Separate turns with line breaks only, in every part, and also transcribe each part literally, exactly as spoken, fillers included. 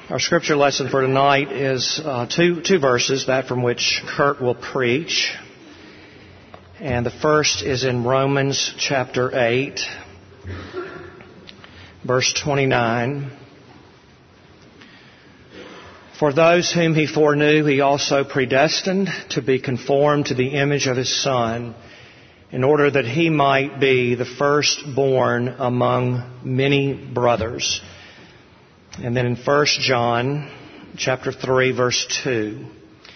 Our scripture lesson for tonight is uh, two two verses, that from which Kurt will preach. And the first is in Romans chapter eight, verse twenty-nine. For those whom he foreknew, he also predestined to be conformed to the image of his Son, in order that he might be the firstborn among many brothers. And then in First John chapter three, verse two.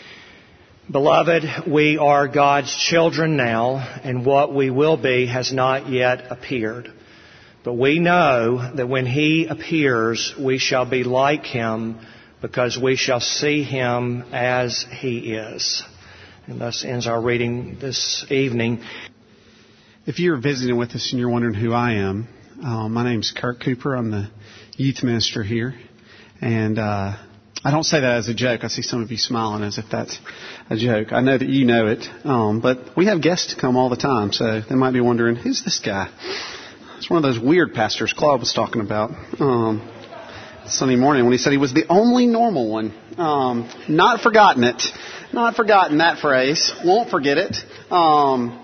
Beloved, we are God's children now, and what we will be has not yet appeared. But we know that when he appears, we shall be like him, because we shall see him as he is. And thus ends our reading this evening.
If you're visiting with us and you're wondering who I am, uh, my name's Kurt Cooper. I'm the youth minister here. And uh, I don't say that as a joke. I see some of you smiling as if that's a joke. I know that you know it. Um, but we have guests come all the time, so they might be wondering, who's this guy? It's one of those weird pastors Claude was talking about um, Sunday morning when he said he was the only normal one. Um, not forgotten it. Not forgotten that phrase. Won't forget it. Um,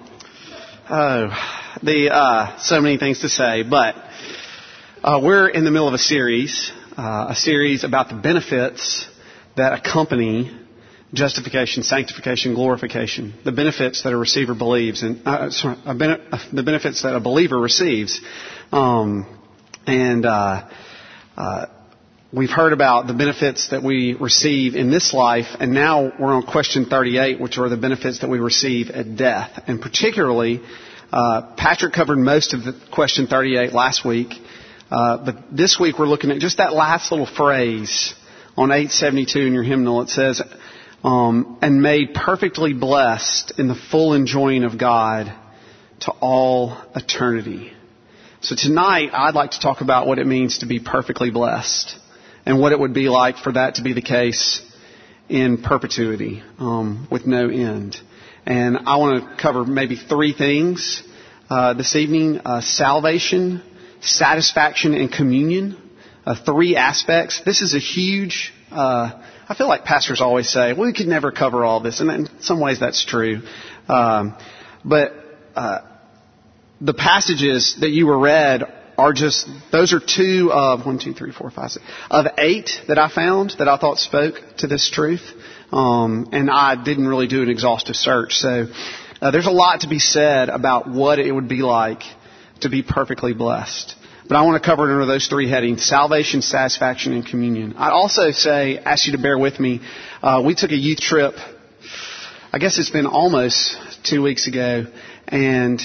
oh, the uh, so many things to say, but uh, we're in the middle of a series, uh, a series about the benefits that accompany justification, sanctification, glorification. The benefits that a receiver believes, and uh, sorry, a ben- uh, the benefits that a believer receives, um, and uh, uh, we've heard about the benefits that we receive in this life, and now we're on question thirty-eight, which are the benefits that we receive at death. And particularly, uh, Patrick covered most of the question thirty-eight last week, uh, but this week we're looking at just that last little phrase on eight seventy-two in your hymnal. It says, um, and made perfectly blessed in the full enjoying of God to all eternity. So tonight I'd like to talk about what it means to be perfectly blessed, and what it would be like for that to be the case in perpetuity, um, with no end. And I want to cover maybe three things uh, this evening. Uh, salvation, satisfaction, and communion. Uh, three aspects. This is a huge... Uh, I feel like pastors always say, well, we could never cover all this. And in some ways that's true. Um, but uh, the passages that you were read are just, those are two of, one, two, three, four, five, six, of eight that I found that I thought spoke to this truth. Um, and I didn't really do an exhaustive search. So uh, there's a lot to be said about what it would be like to be perfectly blessed. But I want to cover it under those three headings: salvation, satisfaction, and communion. I'd also say, ask you to bear with me. Uh, we took a youth trip, I guess it's been almost two weeks ago, and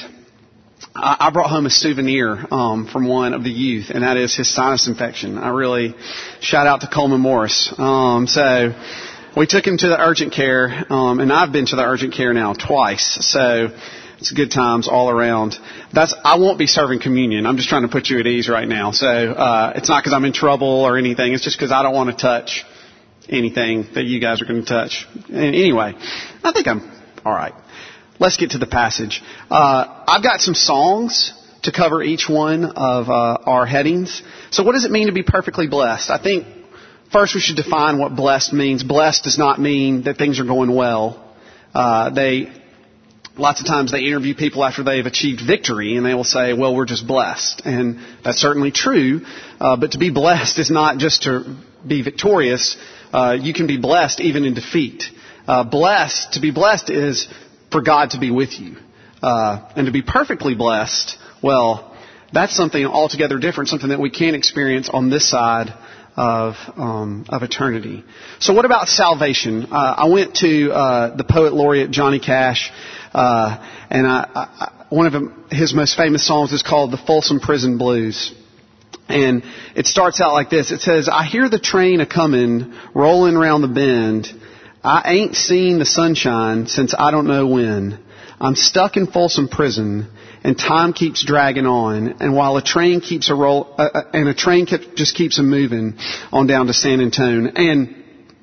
I brought home a souvenir um, from one of the youth, and that is his sinus infection. I really shout out to Coleman Morris. Um, so we took him to the urgent care, um, and I've been to the urgent care now twice. So it's good times all around. That's I won't be serving communion. I'm just trying to put you at ease right now. So uh, it's not because I'm in trouble or anything. It's just because I don't want to touch anything that you guys are going to touch. And anyway, I think I'm all right. Let's get to the passage. Uh, I've got some songs to cover each one of uh, our headings. So what does it mean to be perfectly blessed? I think first we should define what blessed means. Blessed does not mean that things are going well. Uh, they, lots of times they interview people after they've achieved victory, and they will say, well, we're just blessed. And that's certainly true. Uh, but to be blessed is not just to be victorious. Uh, you can be blessed even in defeat. Uh, blessed, to be blessed is for God to be with you. Uh, and to be perfectly blessed, well, that's something altogether different, something that we can't experience on this side of um, of eternity. So what about salvation? Uh, I went to uh, the poet laureate Johnny Cash, uh, and I, I, one of him, his most famous songs is called The Folsom Prison Blues. And it starts out like this. It says, I hear the train a-comin', rolling round the bend. I ain't seen the sunshine since I don't know when. I'm stuck in Folsom Prison, and time keeps dragging on. And while a train keeps a roll, uh, and a train kept, just keeps a moving on down to San Antonio. And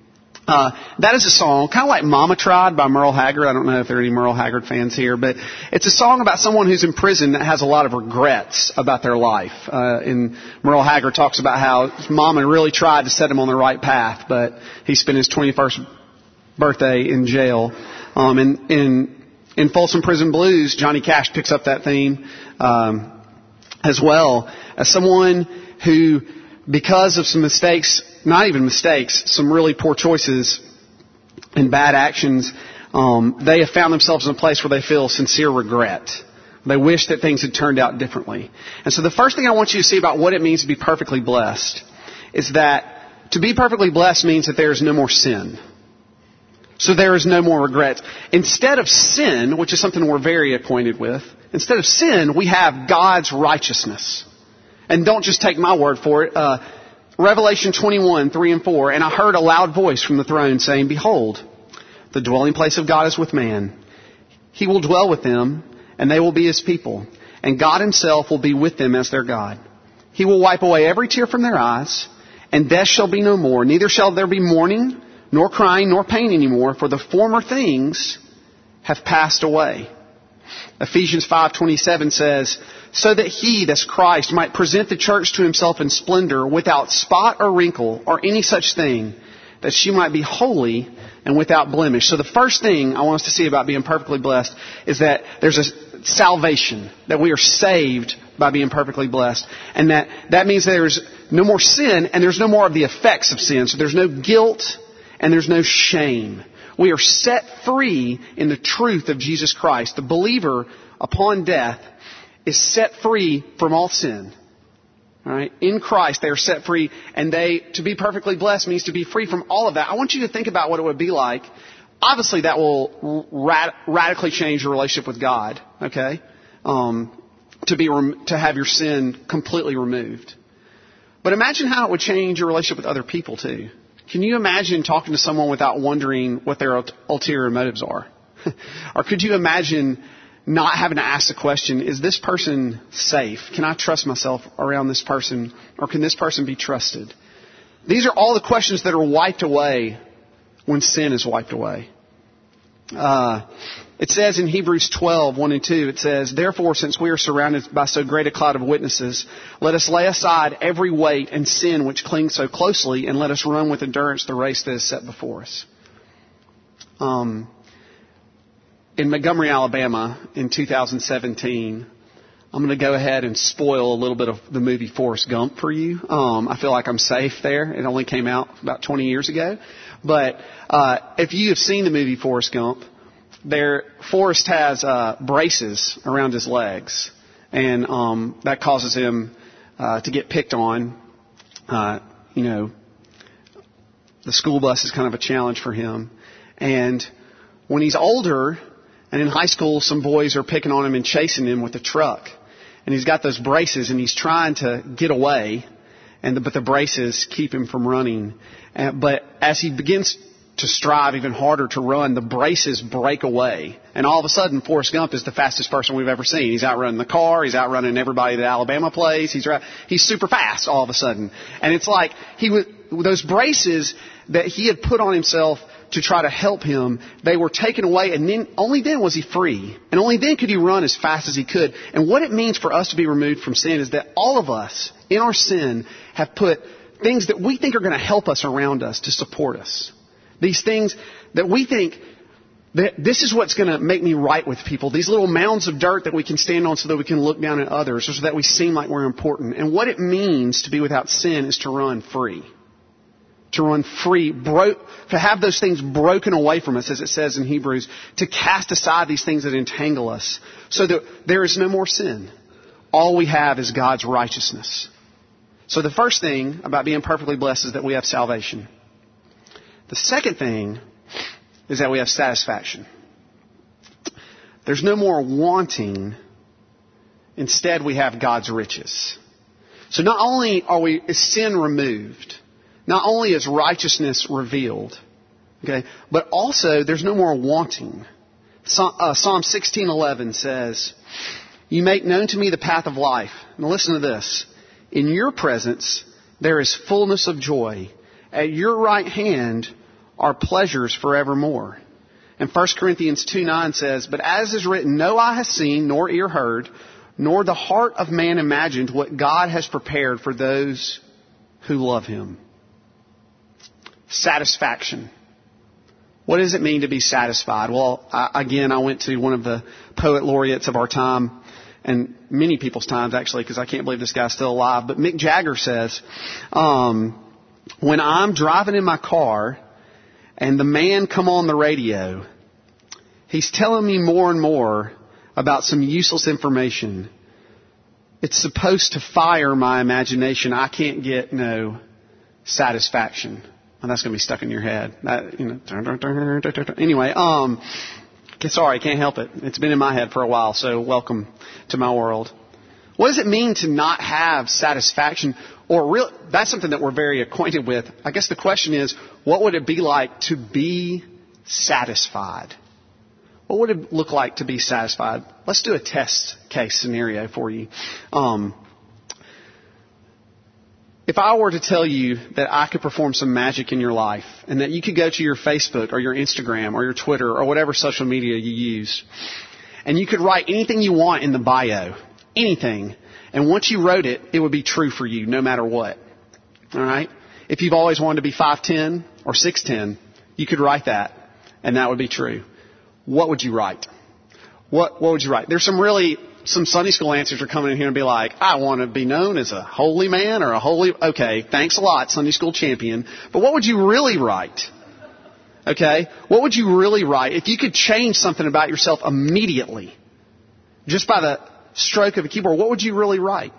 Uh, that is a song, kind of like Mama Tried by Merle Haggard. I don't know if there are any Merle Haggard fans here, but it's a song about someone who's in prison that has a lot of regrets about their life. Uh, and Merle Haggard talks about how his mama really tried to set him on the right path, but he spent his twenty-first birthday in jail. Um, and in, in Folsom Prison Blues, Johnny Cash picks up that theme, um, as well as someone who, because of some mistakes, not even mistakes, some really poor choices and bad actions, um, they have found themselves in a place where they feel sincere regret. They wish that things had turned out differently. And so the first thing I want you to see about what it means to be perfectly blessed is that to be perfectly blessed means that there is no more sin. So there is no more regret. Instead of sin, which is something we're very acquainted with, instead of sin, we have God's righteousness. And don't just take my word for it. Uh, Revelation twenty-one, three and four, and I heard a loud voice from the throne saying, Behold, the dwelling place of God is with man. He will dwell with them, and they will be His people. And God Himself will be with them as their God. He will wipe away every tear from their eyes, and death shall be no more. Neither shall there be mourning, nor crying, nor pain anymore, for the former things have passed away. Ephesians five twenty-seven says, So that He, that's Christ, might present the church to Himself in splendor, without spot or wrinkle or any such thing, that she might be holy and without blemish. So the first thing I want us to see about being perfectly blessed is that there's a salvation, that we are saved by being perfectly blessed. And that, that means there's no more sin and there's no more of the effects of sin. So there's no guilt and there's no shame. We are set free in the truth of Jesus Christ. The believer, upon death, is set free from all sin. All right? In Christ, they are set free, and they, to be perfectly blessed means to be free from all of that. I want you to think about what it would be like. Obviously, that will rad- radically change your relationship with God. Okay, um, to be rem- to have your sin completely removed. But imagine how it would change your relationship with other people too. Can you imagine talking to someone without wondering what their ulterior motives are? Or could you imagine not having to ask the question, is this person safe? Can I trust myself around this person? Or can this person be trusted? These are all the questions that are wiped away when sin is wiped away. Uh, it says in Hebrews twelve, one and two, it says, Therefore, since we are surrounded by so great a cloud of witnesses, let us lay aside every weight and sin which clings so closely, and let us run with endurance the race that is set before us. Um, in Montgomery, Alabama, in two thousand seventeen, I'm going to go ahead and spoil a little bit of the movie Forrest Gump for you. Um, I feel like I'm safe there. It only came out about twenty years ago. But uh, if you have seen the movie Forrest Gump, there Forrest has uh, braces around his legs, and um, that causes him uh, to get picked on. Uh, you know, the school bus is kind of a challenge for him. And when he's older, and in high school, some boys are picking on him and chasing him with a truck. And he's got those braces, and he's trying to get away, and the, but the braces keep him from running. And, but as he begins to strive even harder to run, the braces break away. And all of a sudden, Forrest Gump is the fastest person we've ever seen. He's outrunning the car. He's outrunning everybody that Alabama plays. He's he's super fast all of a sudden. And it's like he was, those braces that he had put on himself to try to help him, they were taken away, and then only then was he free. And only then could he run as fast as he could. And what it means for us to be removed from sin is that all of us, in our sin, have put things that we think are going to help us around us to support us. These things that we think that this is what's going to make me right with people. These little mounds of dirt that we can stand on so that we can look down at others, or so that we seem like we're important. And what it means to be without sin is to run free. To run free, bro- to have those things broken away from us, as it says in Hebrews, to cast aside these things that entangle us, so that there is no more sin. All we have is God's righteousness. So the first thing about being perfectly blessed is that we have salvation. The second thing is that we have satisfaction. There's no more wanting. Instead, we have God's riches. So not only are we, is sin removed, not only is righteousness revealed, okay, but also there's no more wanting. Psalm sixteen eleven says, You make known to me the path of life. Now listen to this. In your presence there is fullness of joy. At your right hand are pleasures forevermore. And First Corinthians two nine says, but as is written, no eye has seen, nor ear heard, nor the heart of man imagined what God has prepared for those who love Him. Satisfaction. What does it mean to be satisfied? Well, I, again, I went to one of the poet laureates of our time, and many people's times actually, because I can't believe this guy's still alive. But Mick Jagger says, um, when I'm driving in my car and the man come on the radio, he's telling me more and more about some useless information. It's supposed to fire my imagination. I can't get no satisfaction. Well, that's going to be stuck in your head. That, you know. Anyway, um, sorry, can't help it. It's been in my head for a while, so welcome to my world. What does it mean to not have satisfaction? Or real, that's something that we're very acquainted with. I guess the question is, what would it be like to be satisfied? What would it look like to be satisfied? Let's do a test case scenario for you. Um, if I were to tell you that I could perform some magic in your life and that you could go to your Facebook or your Instagram or your Twitter or whatever social media you use, and you could write anything you want in the bio, anything, and once you wrote it, it would be true for you no matter what. All right? If you've always wanted to be five ten or six ten, you could write that, and that would be true. What would you write? What what would you write? There's some really, some Sunday school answers are coming in here and be like, I want to be known as a holy man or a holy, okay, thanks a lot, Sunday school champion. But what would you really write? Okay? What would you really write if you could change something about yourself immediately? Just by the stroke of a keyboard, what would you really write?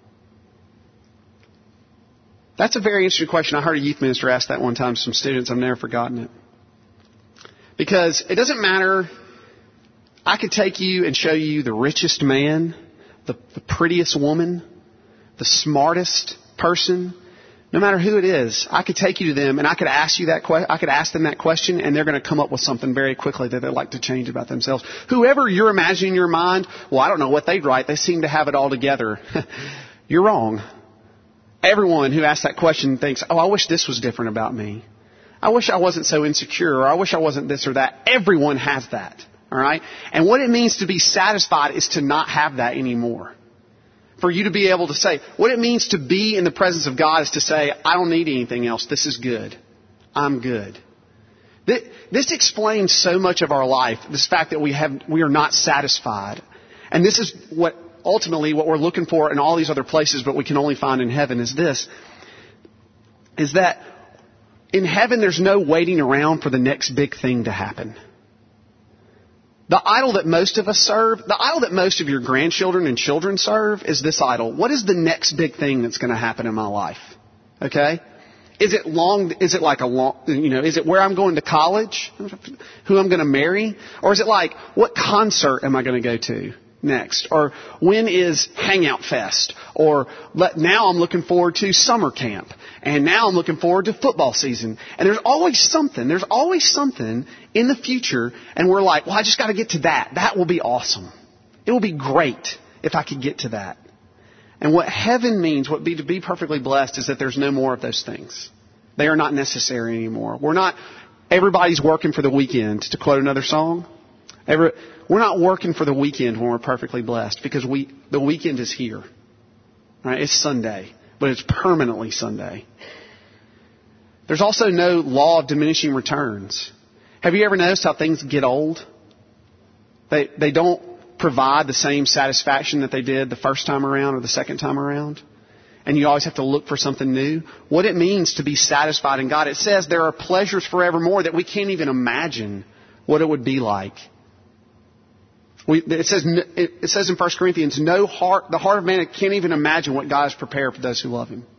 That's a very interesting question. I heard a youth minister ask that one time to some students. I've never forgotten it. Because it doesn't matter. I could take you and show you the richest man, the, the prettiest woman, the smartest person. No matter who it is, I could take you to them and I could ask you that que- I could ask them that question, and they're going to come up with something very quickly that they'd like to change about themselves. Whoever you're imagining in your mind, well, I don't know what they'd write. They seem to have it all together. You're wrong. Everyone who asks that question thinks, oh, I wish this was different about me. I wish I wasn't so insecure, or I wish I wasn't this or that. Everyone has that. All right? And what it means to be satisfied is to not have that anymore. For you to be able to say, what it means to be in the presence of God is to say, I don't need anything else. This is good. I'm good. This explains so much of our life, this fact that we have, we are not satisfied. And this is what ultimately what we're looking for in all these other places, but we can only find in heaven is this, is that in heaven there's no waiting around for the next big thing to happen. The idol that most of us serve, the idol that most of your grandchildren and children serve is this idol. What is the next big thing that's going to happen in my life? Okay? Is it long, is it like a long, you know, is it where I'm going to college? Who I'm going to marry? Or is it like, what concert am I going to go to next? Or when is Hangout Fest? Or let, now I'm looking forward to summer camp. And now I'm looking forward to football season. And there's always something, there's always something in the future. And we're like, well, I just got to get to that. That will be awesome. It will be great if I could get to that. And what heaven means, what be to be perfectly blessed, is that there's no more of those things. They are not necessary anymore. We're not, everybody's working for the weekend, to quote another song. Every, we're not working for the weekend when we're perfectly blessed, because we, the weekend is here. Right? It's Sunday, but it's permanently Sunday. There's also no law of diminishing returns. Have you ever noticed how things get old? They, they don't provide the same satisfaction that they did the first time around or the second time around. And you always have to look for something new. What it means to be satisfied in God, it says there are pleasures forevermore that we can't even imagine what it would be like. We, it says it says in First Corinthians, no heart, the heart of man can't even imagine what God has prepared for those who love Him.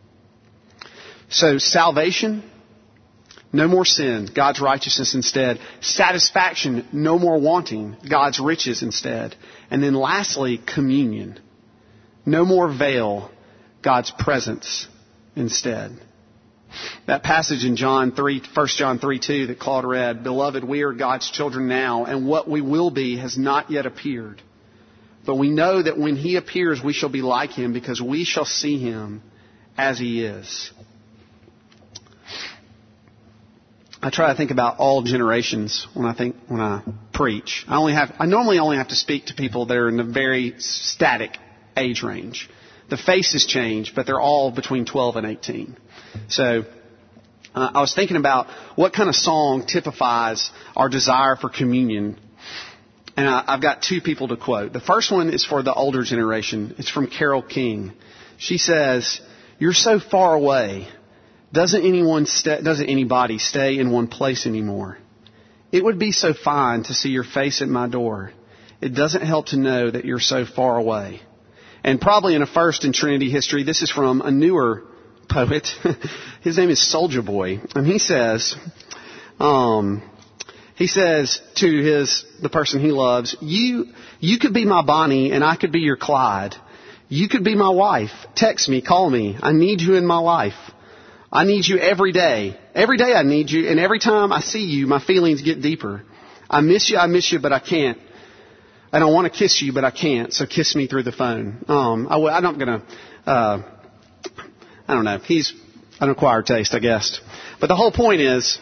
So salvation, no more sin, God's righteousness instead. Satisfaction, no more wanting, God's riches instead. And then lastly, communion. No more veil, God's presence instead. That passage in John three, First John three two that Claude read, Beloved, we are God's children now, and what we will be has not yet appeared. But we know that when He appears, we shall be like Him, because we shall see Him as He is. I try to think about all generations when I think when I preach. I only have I normally only have to speak to people that are in a very static age range. The faces change, but they're all between twelve and eighteen. So uh, I was thinking about what kind of song typifies our desire for communion. And I, I've got two people to quote. The first one is for the older generation. It's from Carole King. She says, "You're so far away. Doesn't anyone sta- doesn't anybody stay in one place anymore? It would be so fine to see your face at my door. It doesn't help to know that you're so far away." And probably in a first in Trinity history, this is from a newer poet. His name is Soulja Boy. And he says, um, he says to his, the person he loves, you, you could be my Bonnie and I could be your Clyde. You could be my wife. Text me, call me. I need you in my life. I need you every day. Every day I need you. And every time I see you, my feelings get deeper. I miss you, I miss you, but I can't. And I want to kiss you, but I can't. So kiss me through the phone. Um, I, I'm not going to, uh, I don't know. He's an acquired taste, I guess. But the whole point is,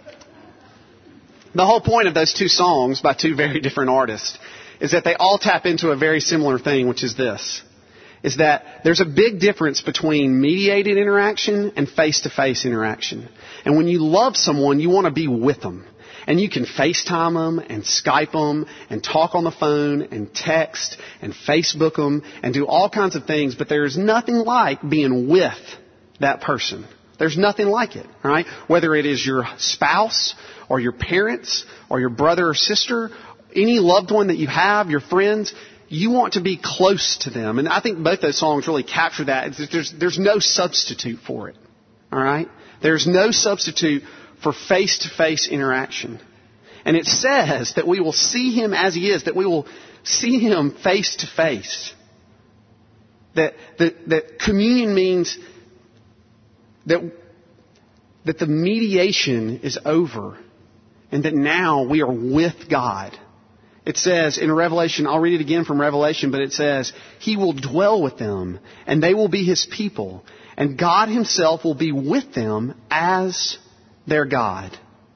the whole point of those two songs by two very different artists is that they all tap into a very similar thing, which is this. Is that there's a big difference between mediated interaction and face-to-face interaction. And when you love someone, you want to be with them. And you can FaceTime them and Skype them and talk on the phone and text and Facebook them and do all kinds of things. But there's nothing like being with that person. There's nothing like it, all right? Whether it is your spouse or your parents or your brother or sister, any loved one that you have, your friends, you want to be close to them. And I think both those songs really capture that. There's, there's no substitute for it, all right? There's no substitute for face-to-face interaction. And it says that we will see Him as He is, that we will see Him face-to-face. That, that, that communion means that, that the mediation is over and that now we are with God. It says in Revelation, I'll read it again from Revelation, but it says, He will dwell with them and they will be His people. And God Himself will be with them as their God.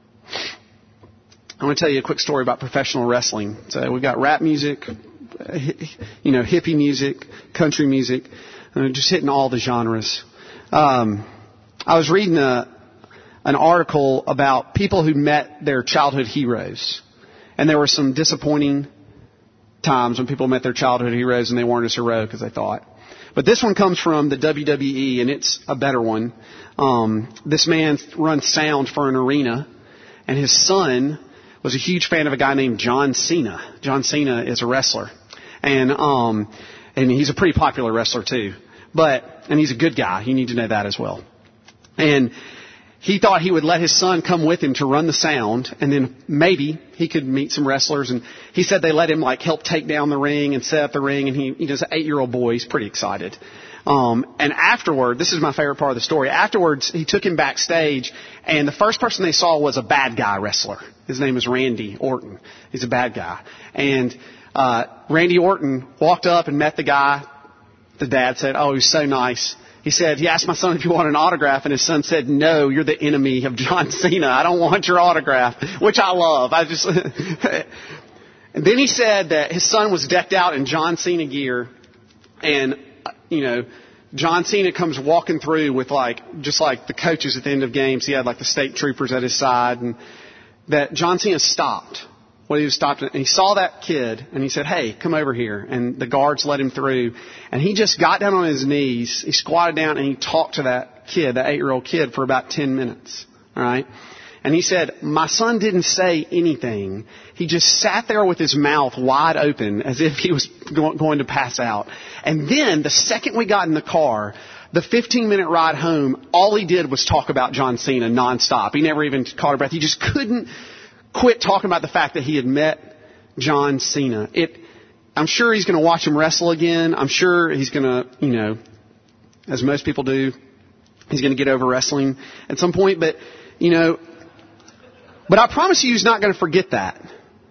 I want to tell you a quick story about professional wrestling. So we've got rap music, you know, hippie music, country music, and just hitting all the genres. Um, I was reading a, an article about people who met their childhood heroes. And there were some disappointing times when people met their childhood heroes and they weren't as heroic as they thought. But this one comes from the W W E, and it's a better one. Um, this man runs sound for an arena, and his son was a huge fan of a guy named John Cena. John Cena is a wrestler, and um, and he's a pretty popular wrestler too. But and he's a good guy. You need to know that as well. And he thought he would let his son come with him to run the sound, and then maybe he could meet some wrestlers. And he said they let him like help take down the ring and set up the ring. And he, he was an eight-year-old boy. He's pretty excited. Um, and afterward, this is my favorite part of the story. Afterwards, he took him backstage, and the first person they saw was a bad guy wrestler. His name is Randy Orton. He's a bad guy. And uh, Randy Orton walked up and met the guy. The dad said, "Oh, he's so nice." He said, he asked my son if you want an autograph, and his son said, "No, you're the enemy of John Cena. I don't want your autograph," which I love. I just, and then he said that his son was decked out in John Cena gear, and, you know, John Cena comes walking through with like, just like the coaches at the end of games. He had like the state troopers at his side, and that John Cena stopped. Well, he was stopped, and he saw that kid, and he said, "Hey, come over here." And the guards let him through. And he just got down on his knees. He squatted down, and he talked to that kid, that eight-year-old kid, for about ten minutes. All right? And he said, "My son didn't say anything. He just sat there with his mouth wide open as if he was going to pass out. And then the second we got in the car, the fifteen-minute ride home, all he did was talk about John Cena nonstop. He never even caught a breath. He just couldn't quit talking about the fact that he had met John Cena. It, I'm sure he's going to watch him wrestle again. I'm sure he's going to, you know, as most people do, he's going to get over wrestling at some point. But, you know, but I promise you he's not going to forget that.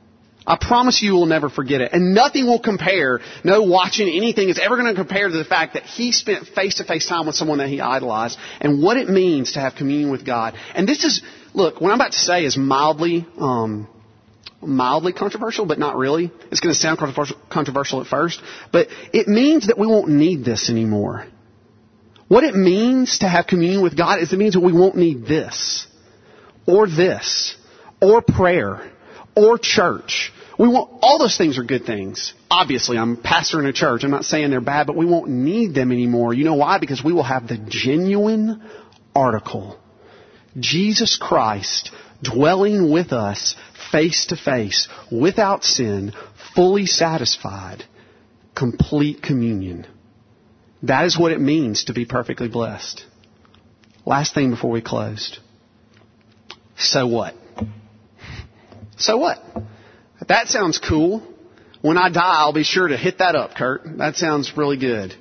I promise you will never forget it. And nothing will compare, no watching anything is ever going to compare to the fact that he spent face-to-face time with someone that he idolized and what it means to have communion with God. And this is, look, what I'm about to say is mildly, um, mildly controversial, but not really. It's going to sound controversial, controversial at first, but it means that we won't need this anymore. What it means to have communion with God is it means that we won't need this, or this, or prayer, or church. We won't, all those things are good things. Obviously, I'm pastoring a church. I'm not saying they're bad, but we won't need them anymore. You know why? Because we will have the genuine article. Jesus Christ dwelling with us face to face, without sin, fully satisfied, complete communion. That is what it means to be perfectly blessed. Last thing before we close. So what? So what? That sounds cool. When I die, I'll be sure to hit that up, Kurt. That sounds really good.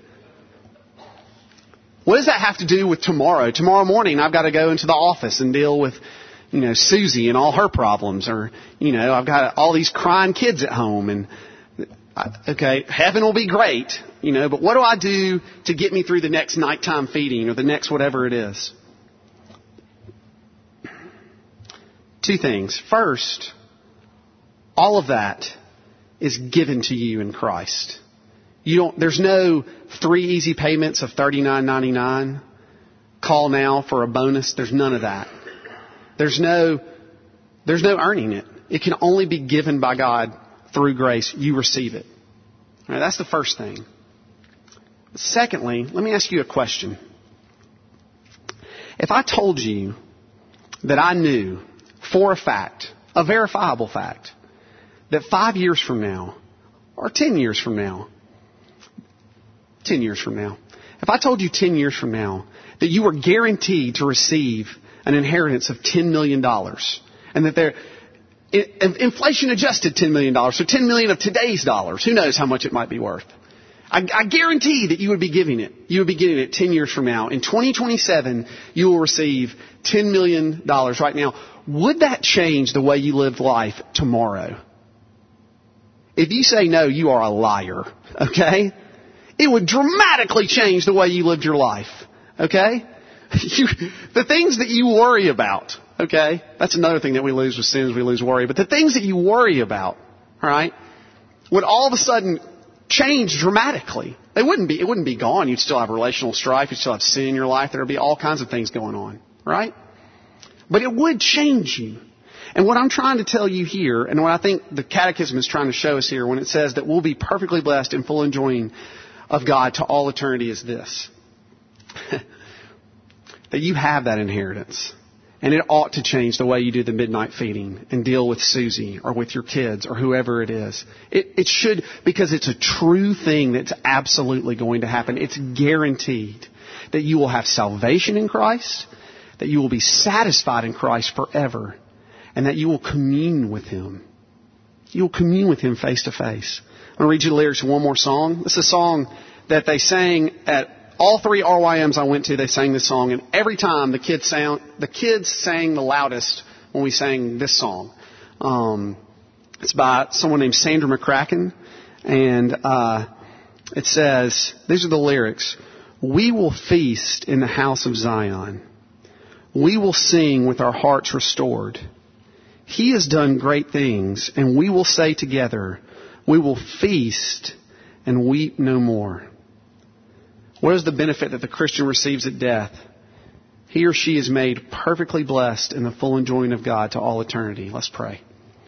What does that have to do with tomorrow? Tomorrow morning, I've got to go into the office and deal with, you know, Susie and all her problems. Or, you know, I've got all these crying kids at home. And, okay, heaven will be great, you know, but what do I do to get me through the next nighttime feeding or the next whatever it is? Two things. First, all of that is given to you in Christ. You don't. There's no three easy payments of thirty-nine ninety-nine. Call now for a bonus. There's none of that. There's no. There's no earning it. It can only be given by God through grace. You receive it. All right, that's the first thing. Secondly, let me ask you a question. If I told you that I knew for a fact, a verifiable fact, that five years from now, or ten years from now, ten years from now, if I told you ten years from now that you were guaranteed to receive an inheritance of ten million dollars, and that they're inflation adjusted ten million dollars, so ten million dollars of today's dollars, who knows how much it might be worth. I, I guarantee that you would be giving it. You would be getting it ten years from now. In twenty twenty-seven, you will receive ten million dollars right now. Would that change the way you lived life tomorrow? If you say no, you are a liar. Okay? It would dramatically change the way you lived your life. Okay? You, the things that you worry about. Okay? That's another thing that we lose with sin is we lose worry. But the things that you worry about, all right, would all of a sudden change dramatically. They wouldn't be, it wouldn't be gone. You'd still have relational strife. You'd still have sin in your life. There would be all kinds of things going on. Right? But it would change you. And what I'm trying to tell you here, and what I think the Catechism is trying to show us here when it says that we'll be perfectly blessed and full enjoying of God to all eternity is this. That you have that inheritance. And it ought to change the way you do the midnight feeding and deal with Susie or with your kids or whoever it is. It, it should, because it's a true thing that's absolutely going to happen. It's guaranteed that you will have salvation in Christ, that you will be satisfied in Christ forever, and that you will commune with Him. You will commune with Him face to face. I'm going to read you the lyrics of one more song. This is a song that they sang at all three R Y Ms I went to. They sang this song, and every time the kids sang, the kids sang the loudest when we sang this song. Um, it's by someone named Sandra McCracken, and uh, it says, these are the lyrics: "We will feast in the house of Zion. We will sing with our hearts restored. He has done great things, and we will say together, we will feast and weep no more." What is the benefit that the Christian receives at death? He or she is made perfectly blessed in the full enjoying of God to all eternity. Let's pray.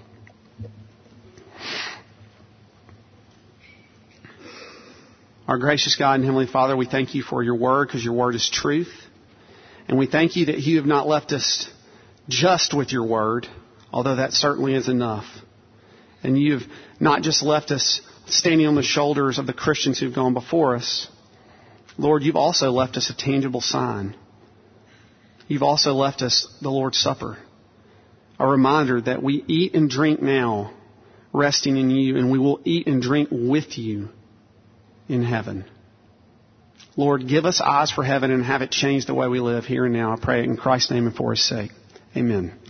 Our gracious God and Heavenly Father, we thank You for Your Word, because Your Word is truth. And we thank You that You have not left us just with Your Word, although that certainly is enough. And You've not just left us standing on the shoulders of the Christians who've gone before us. Lord, You've also left us a tangible sign. You've also left us the Lord's Supper, a reminder that we eat and drink now, resting in You, and we will eat and drink with You in heaven. Lord, give us eyes for heaven and have it change the way we live here and now. I pray it in Christ's name and for His sake. Amen.